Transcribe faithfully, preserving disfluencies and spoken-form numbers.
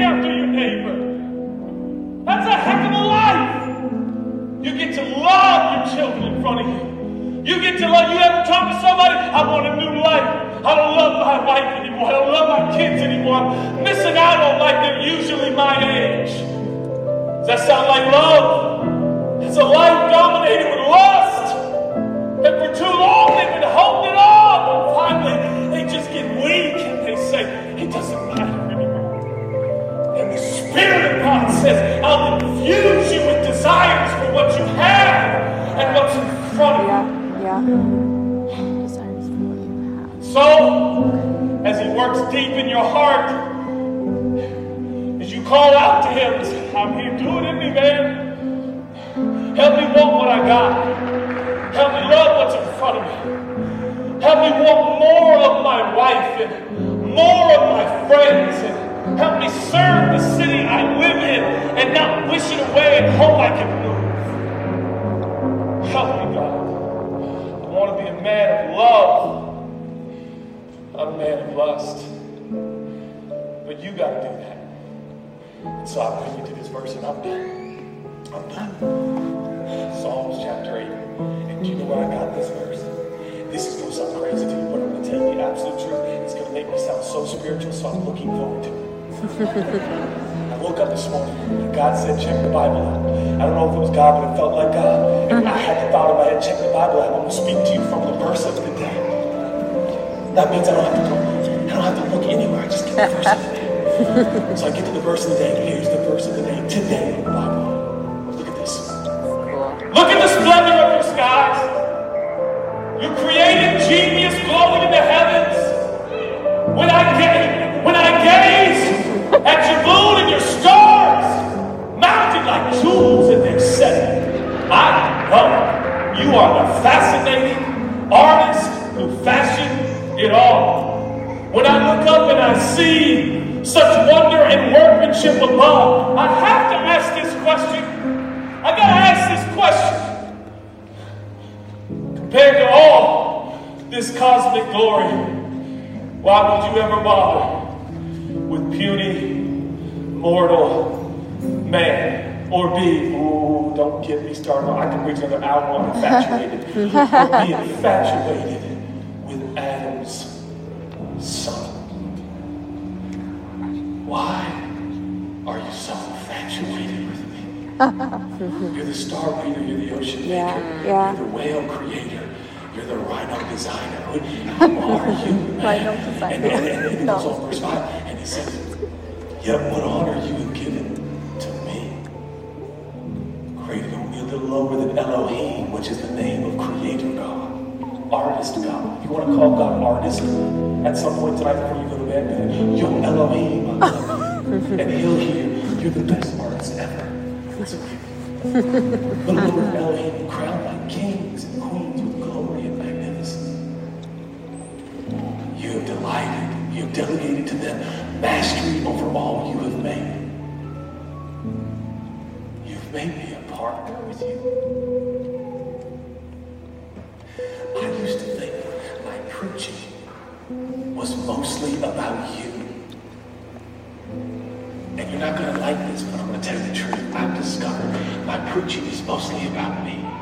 after your neighbor. That's a heck of a life. You get to love your children in front of you. You get to love, you ever talk to somebody, I want a new life. I don't love my wife anymore. I don't love my kids anymore. I'm missing out on life. They're usually my age. Does that sound like love? It's a life dominated with lust. And for too long they've been holding it on. And finally they just get weak and they say, it doesn't matter anymore. And the Spirit of God says, I'll infuse you with desires for what you have and what's in front of you. Yeah, yeah. So, as He works deep in your heart, as you call out to Him and say, I'm here, do it in me, man. Help me want what I got. Help me love what's in front of me. Help me want more of my wife and more of my friends. And help me serve the city I live in and not wish it away and hope I can move. Help me, God. I want to be a man of love. I'm a man of lust. But you got to do that. And so I bring you to this verse and I'm done. I'm done. Psalms chapter eight. And do you know where I got this verse? This is going to sound crazy to you, but I'm going to tell you the absolute truth. It's going to make me sound so spiritual, so I'm looking forward to it. I woke up this morning and God said, check the Bible out. I don't know if it was God, but it felt like God. And I had the thought in my head, check the Bible out. I'm going to speak to you from the verse of the day. That means I don't have to go, I don't have to look anywhere. I just get the verse of the day. So I get to the verse of the day. Here's the verse of the day today in the Bible. Look at this. Look at the splendor of your skies. Your creative genius glowing in the heavens. When I gaze, when I gaze at your moon and your stars, mounted like jewels in their setting, I know you are the fascinating artist who fashioned it all. When I look up and I see such wonder and workmanship above, I have to ask this question. I gotta ask this question. Compared to all this cosmic glory, why would you ever bother with puny, mortal man or be? Ooh, don't get me started. I can reach another hour on infatuated. Or be infatuated with Adam's son. Why are you so infatuated with me? You're the star breather, you're the ocean maker, Yeah, yeah. you're the whale creator, you're the rhino designer. Who, who are you, man? Rhino designer. And, and, and, and it No. goes on verse five, and he says, yet what honor you have given to me. Created only a little lower than Elohim, which is the name of Creator God, Artist God. You want to call God Artist at some point tonight before you go to bed? Yo, Elohim, I love you. And he'll hear, you're the best artist ever. It's okay. The Lord Elohim crowned like kings and queens with glory and magnificence. You have delighted, you have delegated to them mastery over all you have made. You've made me a partner with you. I used to think my preaching was mostly about you. And you're not going to like this, but I'm going to tell you the truth. I've discovered my preaching is mostly about me.